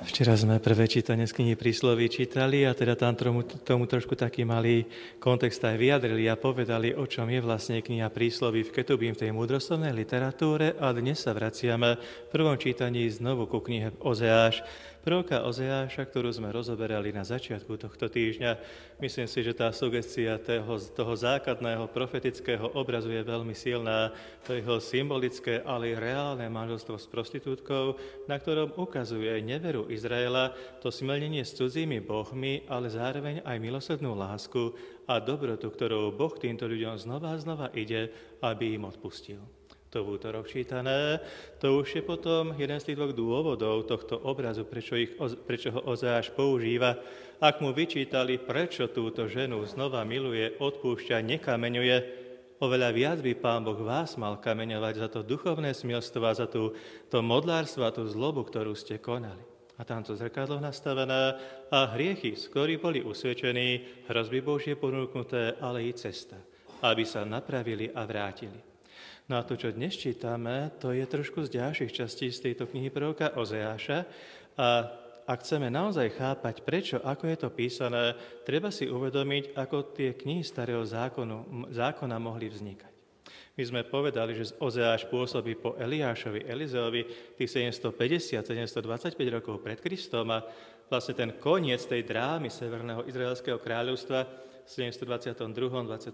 Včera sme prvé čítanie z knihy Prísloví čítali a teda tam tomu trošku taký malý kontext aj vyjadrili a povedali, o čom je vlastne kniha Prísloví v Ketubím, v tej múdroslovnej literatúre. A dnes sa vraciame v prvom čítaní znovu ku knihe Ozeáš, proroka Ozeáša, ktorú sme rozoberali na začiatku tohto týždňa. Myslím si, že tá sugestia toho základného profetického obrazu je veľmi silná. To jeho symbolické, ale reálne manželstvo s prostitútkou, na ktorom ukazuje neveru Izraela, to smilnenie s cudzími bohmi, ale zároveň aj milosrdnú lásku a dobrotu, ktorou Boh týmto ľuďom znova a znova ide, aby im odpustil. To v útorok čítané, to už je potom jeden z tých dvoch dôvodov tohto obrazu, prečo ho Ozeáš používa. Ak mu vyčítali, prečo túto ženu znova miluje, odpúšťa, nekameňuje, oveľa viac by Pán Boh vás mal kameňovať za to duchovné smilstvo a za to modlárstvo a tú zlobu, ktorú ste konali. A tamto zrkadlo nastavené a hriechy, z ktorých boli usvedčení, hrozby Božie ponúknuté, ale i cesta, aby sa napravili a vrátili. No a to, čo dnes čítame, to je trošku z ďalších častí z tejto knihy proroka Ozeáša. A ak chceme naozaj chápať, prečo, ako je to písané, treba si uvedomiť, ako tie knihy starého zákona mohli vznikať. My sme povedali, že Ozeáš pôsobí po Eliášovi, Elizeovi tých 750-725 rokov pred Kristom a vlastne ten koniec tej drámy Severného izraelského kráľovstva v 722. 21.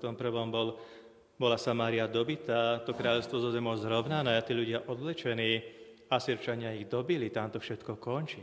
bola Samária dobitá, to kráľovstvo zo zemou zrovnané, tí ľudia odvlečení, Asýrčania ich dobili, tam to všetko končí.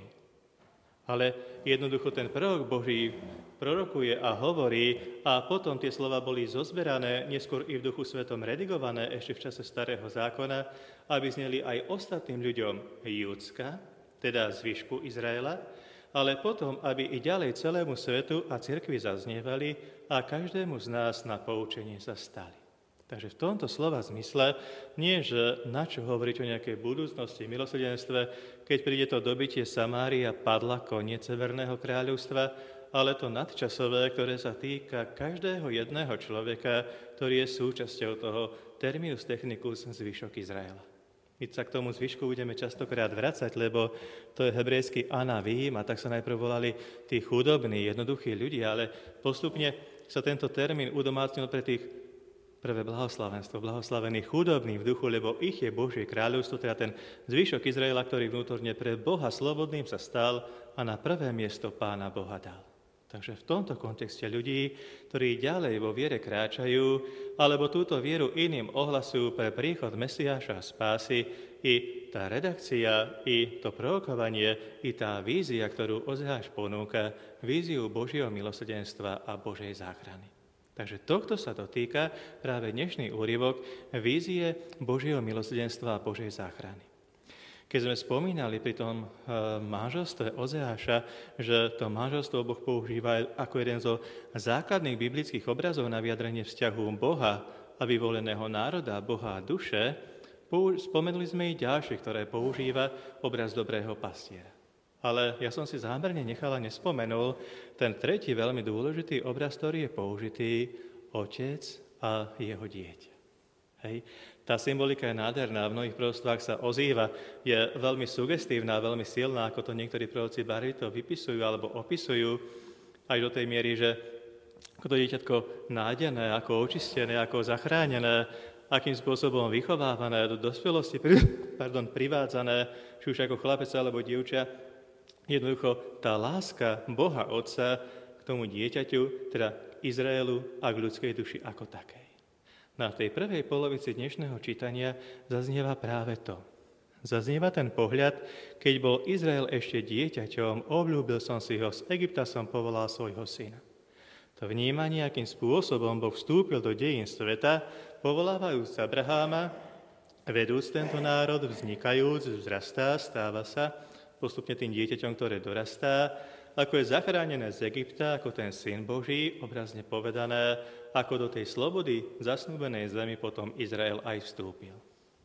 Ale jednoducho ten prorok Boží prorokuje a hovorí a potom tie slova boli zozberané, neskôr i v Duchu Svetom redigované ešte v čase Starého zákona, aby zneli aj ostatným ľuďom Júdska, teda zvyšku Izraela, ale potom, aby i ďalej celému svetu a cirkvi zaznievali a každému z nás na poučenie sa stali. Takže v tomto slova zmysle nie, že na čo hovoriť o nejakej budúcnosti, milosrdenstve, keď príde to dobitie Samária, padla koniec Severného kráľovstva, ale to nadčasové, ktoré sa týka každého jedného človeka, ktorý je súčasťou toho terminus technicus zvyšok Izraela. My sa k tomu zvyšku budeme častokrát vracať, lebo to je hebrejský anavím a tak sa najprv volali tí chudobní, jednoduchí ľudia, ale postupne sa tento termín udomácnil pre tých prvé blahoslavenstvo, blahoslavení chudobní v duchu, lebo ich je Božie kráľovstvo, teda ten zvyšok Izraela, ktorý vnútorne pre Boha slobodným sa stal a na prvé miesto Pána Boha dal. Takže v tomto kontexte ľudí, ktorí ďalej vo viere kráčajú, alebo túto vieru iným ohlasujú pre príchod Mesiáša a spásy, i tá redakcia, i to prorokovanie, i tá vízia, ktorú Ozeáš ponúka, víziu Božieho milosrdenstva a Božej záchrany. Takže tohto sa to týka práve dnešný úryvok vízie Božieho milosrdenstva a Božej záchrany. Keď sme spomínali pri tom manželstve Ozeáša, že to manželstvo Boh používa ako jeden zo základných biblických obrazov na vyjadrenie vzťahu Boha a vyvoleného národa, Boha a duše, spomenuli sme i ďalšie, ktoré používa obraz dobrého pastiera. Ale ja som si zámerne nechal a nespomenul ten tretí veľmi dôležitý obraz, ktorý je použitý otec a jeho dieťa. Hej. Tá symbolika je nádherná, v mnohých proroctvách sa ozýva, je veľmi sugestívna, veľmi silná, ako to niektorí proroci barvito vypisujú alebo opisujú, aj do tej miery, že ako to dieťatko nájdené, ako očistené, ako zachránené, akým spôsobom vychovávané, do dospelosti privádzané, či už ako chlapec alebo dievča. Jednoducho tá láska Boha Otca k tomu dieťaťu, teda Izraelu a k ľudskej duši ako takej. Na tej prvej polovici dnešného čítania zaznieva práve to. Zaznieva ten pohľad, keď bol Izrael ešte dieťaťom, obľúbil som si ho, z Egypta som povolal svojho syna. To vnímanie, akým spôsobom Boh vstúpil do dejín sveta, povolávajúc Abraháma, vedúc tento národ, vznikajúc, vzrastá, stáva sa postupne tým dieťaťom, ktoré dorastá, ako je zachránené z Egypta, ako ten syn Boží, obrazne povedané, ako do tej slobody zasnúbenej zemi potom Izrael aj vstúpil.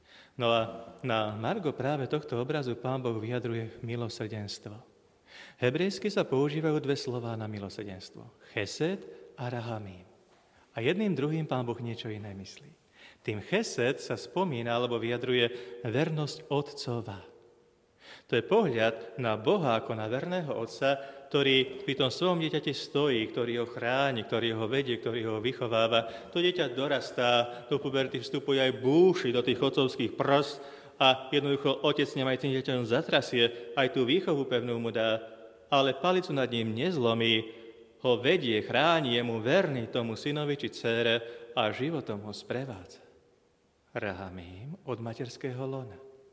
No a na margo práve tohto obrazu Pán Boh vyjadruje milosrdenstvo. Hebrejsky sa používajú dve slová na milosrdenstvo. Chesed a rahamím. A jedným druhým Pán Boh niečo iné myslí. Tým chesed sa spomína alebo vyjadruje vernosť otcova. To je pohľad na Boha ako na verného otca, ktorý pri tom svojom dieťati stojí, ktorý ho chráni, ktorý ho vedie, ktorý ho vychováva. To dieťa dorastá, do puberty vstupuje aj búši do tých otcovských prs a jednoducho otec nemaj tým dieťaťom zatrasie, aj tú výchovu pevnú mu dá, ale palicu nad ním nezlomí, ho vedie, chráni, je mu verný tomu synovi či dcére a životom ho sprevádza. Rahamím od materského lona.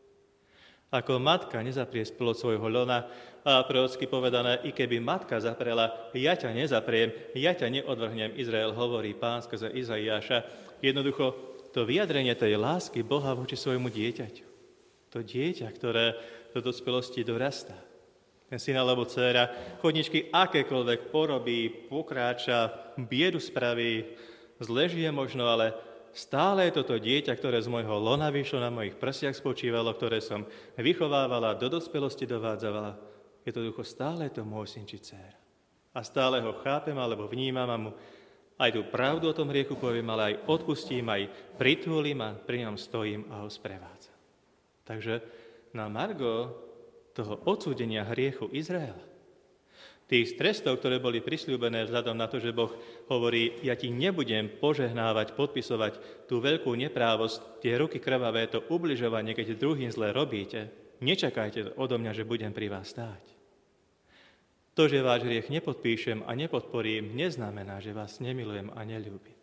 Ako matka nezaprie plod svojho lona, a prorocky povedané, i keby matka zaprela, ja ťa nezapriem, ja ťa neodvrhnem, Izrael hovorí Pán skrze Izaiáša. Jednoducho to vyjadrenie tej lásky Boha voči svojmu dieťaťu. To dieťa, ktoré do dospelosti dorastá. Ten syn alebo dcéra chodničky akékoľvek porobí, pokráča, biedu spraví, zle žije možno, ale stále je toto dieťa, ktoré z môjho lona vyšlo, na mojich prsiach spočívalo, ktoré som vychovávala, do dospelosti dovádzala. Je to ducho, stále je to môj syn či dcéra. A stále ho chápem, alebo vnímam a mu aj tú pravdu o tom hriechu poviem, ale aj odpustím, aj pritúlim a pri ňom stojím a ho sprevádzam. Takže na margo toho odsúdenia hriechu Izraela, tých trestov, ktoré boli prisľúbené vzhľadom na to, že Boh hovorí, ja ti nebudem požehnávať, podpisovať tú veľkú neprávosť, tie ruky krvavé, to ubližovanie, keď druhým zle robíte, nečakajte odo mňa, že budem pri vás stáť. To, že váš hriech nepodpíšem a nepodporím, neznamená, že vás nemilujem a neľúbim.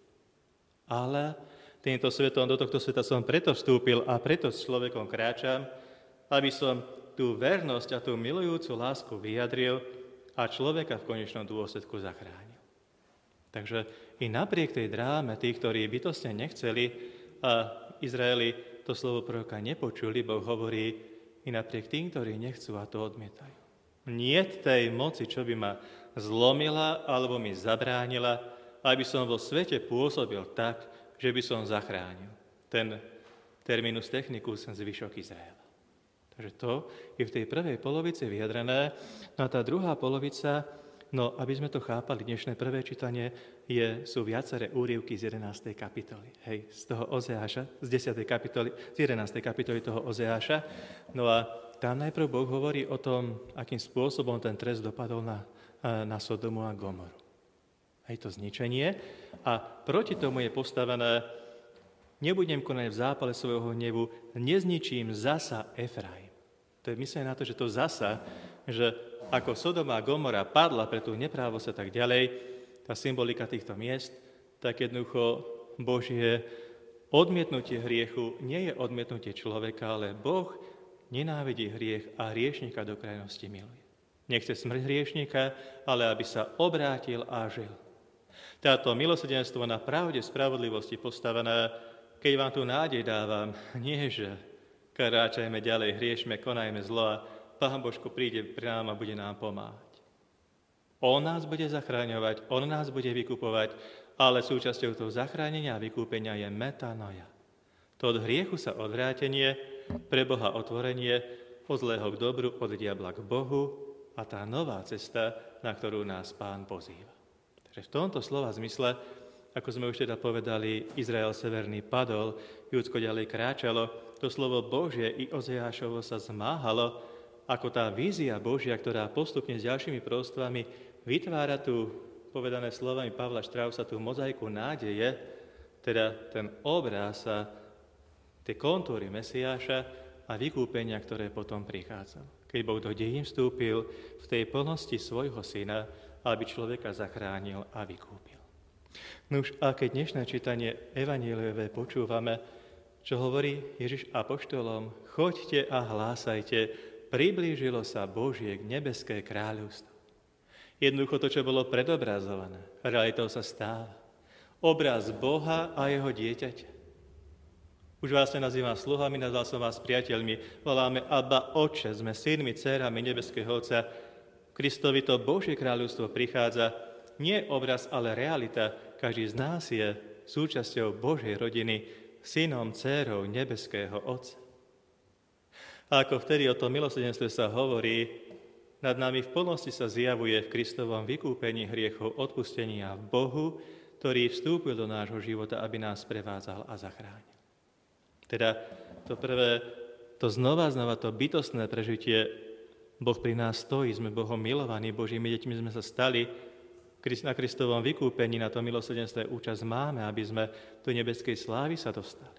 Ale týmto svetom, do tohto sveta som preto vstúpil a preto s človekom kráčam, aby som tú vernosť a tú milujúcu lásku vyjadril a človeka v konečnom dôsledku zachránil. Takže i napriek tej dráme tých, ktorí bytostne nechceli a Izraeli to slovo proroka nepočuli, Boh hovorí i napriek tým, ktorí nechcú a to odmietajú. Niet tej moci, čo by ma zlomila alebo mi zabránila, aby som vo svete pôsobil tak, že by som zachránil. Ten terminus technicus zvyšok Izraela. Takže to je v tej prvej polovici vyjadrené. No a tá druhá polovica, no aby sme to chápali, dnešné prvé čítanie sú viaceré úryvky z 11. kapitoly. Hej, z toho Ozeáša, z 10. kapitoly, z 11. kapitoly toho Ozeáša. No a tam najprv Boh hovorí o tom, akým spôsobom ten trest dopadol na Sodomu a Gomoru. Hej, to zničenie. A proti tomu je postavené, nebudem konať v zápale svojho hnevu, nezničím zasa Efraim. To je myslené na to, že to zasa, že ako Sodoma a Gomora padla pre tú neprávosť a tak ďalej, tá symbolika týchto miest, tak jednoducho Božie odmietnutie hriechu nie je odmietnutie človeka, ale Boh nenávidí hriech a hriešnika do krajnosti miluje. Nechce smrť hriešnika, ale aby sa obrátil a žil. Táto milosrdenstvo na pravde spravodlivosti postavené, keď vám tu nádej dávam, nie že kráčajme ďalej, hriešme, konajme zlo a Pán Božko príde pri nám a bude nám pomáhať. On nás bude zachráňovať, on nás bude vykupovať, ale súčasťou toho zachránenia a vykúpenia je metanoia. To od hriechu sa odvrátenie, pre Boha otvorenie, od zlého k dobru, od diabla k Bohu a tá nová cesta, na ktorú nás Pán pozýva. Takže v tomto slova zmysle, ako sme už teda povedali, Izrael severný padol, Júdsko ďalej kráčalo, to slovo Božie i Ozeášovo sa zmáhalo, ako tá vízia Božia, ktorá postupne s ďalšími prostvami vytvára tu, povedané slovami Pavla Štrausa, tú mozaiku nádeje, teda ten obraz a tie kontúry Mesiáša a vykúpenia, ktoré potom prichádzalo. Keď Boh do dejín vstúpil v tej plnosti svojho syna, aby človeka zachránil a vykúpil. Nuž, a keď dnešné čítanie evanjeliové počúvame, čo hovorí Ježiš apoštolom, choďte a hlásajte, priblížilo sa Božie nebeské kráľovstvo. Jednoducho to, čo bolo predobrazované, realitou sa stáva. Obraz Boha a jeho dieťaťa. Už vás nenazývam sluhami, nazval som vás priateľmi. Voláme Abba, Otče, sme synmi, dcérami nebeského Otca. Kristovi to Božie kráľovstvo prichádza, nie obraz, ale realita. Každý z nás je súčasťou Božej rodiny, synom, dcérou nebeského Otca. A ako vtedy o tom milosrdenstve sa hovorí, nad nami v plnosti sa zjavuje v Kristovom vykúpení hriechov, odpustení a v Bohu, ktorý vstúpil do nášho života, aby nás prevádzal a zachránil. Teda to prvé, to znova to bytostné prežitie Boh pri nás stojí, sme Bohom milovaní, Božími deťmi sme sa stali. Na Kristovom vykúpení, na tom milosrdenstve účasť máme, aby sme do nebeskej slávy sa dostali.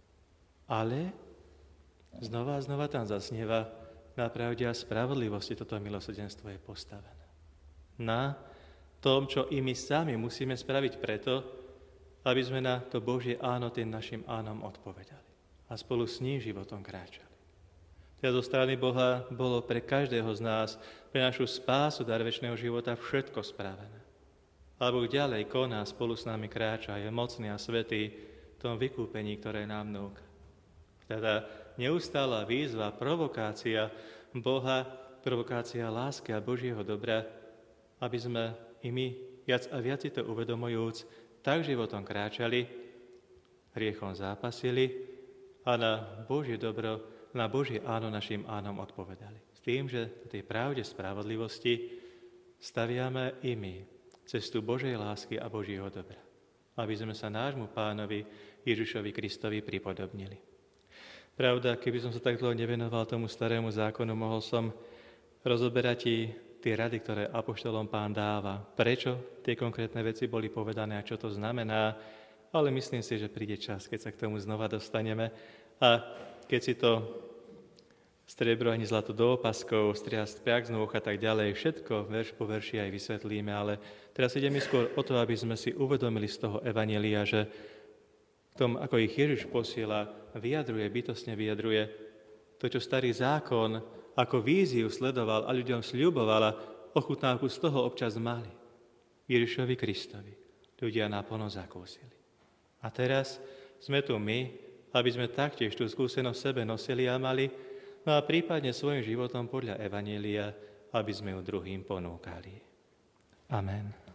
Ale znova a znova tam zasnieva, na pravde a spravodlivosti toto milosrdenstvo je postavené. Na tom, čo i my sami musíme spraviť preto, aby sme na to Božie áno tým našim ánom odpovedali a spolu s ním životom kráčali. Teda zo strany Boha bolo pre každého z nás, pre našu spásu dar večného života všetko spravené. A Boh ďalej koná, spolu s nami kráča, je mocný a svätý v tom vykúpení, ktoré nám núka. Teda neustála výzva, provokácia Boha, provokácia lásky a Božieho dobra, aby sme i my viac a viac si to uvedomujúc, tak životom kráčali, hriechom zápasili a na Božie dobro, na Božie áno našim ánom odpovedali. S tým, že v tej pravde spravodlivosti staviame i my cestu Božej lásky a Božieho dobra, aby sme sa nášmu Pánovi Ježišovi Kristovi pripodobnili. Pravda, keby som sa tak dlho nevenoval tomu starému zákonu, mohol som rozoberať i tie rady, ktoré apoštolom Pán dáva. Prečo tie konkrétne veci boli povedané a čo to znamená, ale myslím si, že príde čas, keď sa k tomu znova dostaneme a keď si to striebro ani zlato do opaskov, striast priak z nôh a tak ďalej, všetko verš po verši aj vysvetlíme, ale teraz ideme skôr o to, aby sme si uvedomili z toho evanjelia, že tom, ako ich Ježiš posiela, bytostne vyjadruje to, čo starý zákon ako víziu sledoval a ľuďom sľuboval a ochutnávku z toho občas mali. Ježišovi Kristovi ľudia naplno zakúsili. A teraz sme tu my, aby sme taktiež tú skúsenosť v sebe nosili a mali, no a prípadne svojim životom podľa evanjelia, aby sme ju druhým ponúkali. Amen.